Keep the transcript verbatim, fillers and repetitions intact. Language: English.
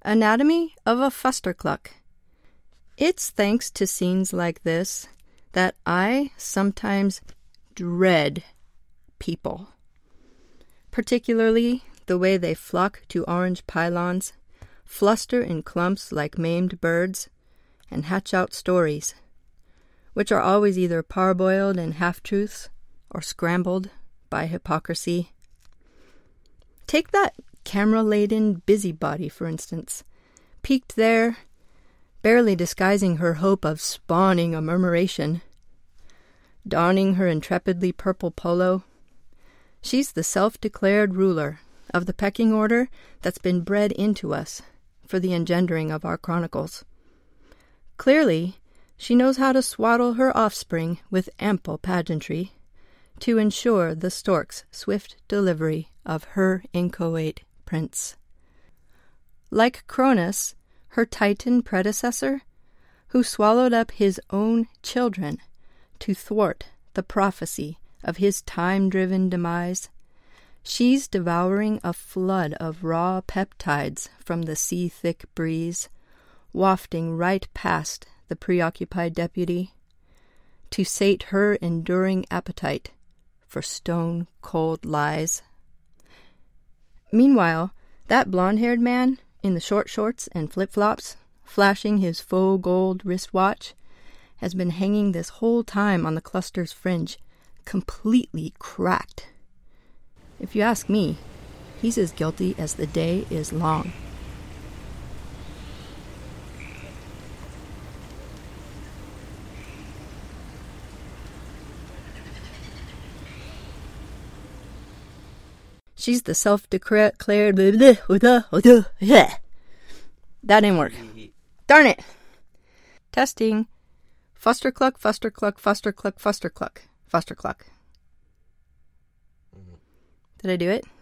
Anatomy of a Fustercluck. It's thanks to scenes like this that I sometimes dread people, particularly the way they flock to orange pylons, fluster in clumps like maimed birds, and hatch out stories, which are always either parboiled in half-truths or scrambled by hypocrisy. Take that camera-laden busybody, for instance, peeked there, barely disguising her hope of spawning a murmuration. Donning her intrepidly purple polo, she's the self-declared ruler of the pecking order that's been bred into us for the engendering of our chronicles. Clearly, she knows how to swaddle her offspring with ample pageantry to ensure the stork's swift delivery of her inchoate prince. Like Cronus, her Titan predecessor, who swallowed up his own children to thwart the prophecy of his time-driven demise, she's devouring a flood of raw peptides from the sea-thick breeze, wafting right past the preoccupied deputy, to sate her enduring appetite for stone-cold lies. Meanwhile, that blonde-haired man in the short shorts and flip-flops, flashing his faux gold wristwatch, has been hanging this whole time on the cluster's fringe, completely cracked. If you ask me, he's as guilty as the day is long. She's the self-declared... That didn't work. Darn it! Testing. Fustercluck, Fustercluck, Fustercluck, Fustercluck, Fustercluck. Did I do it?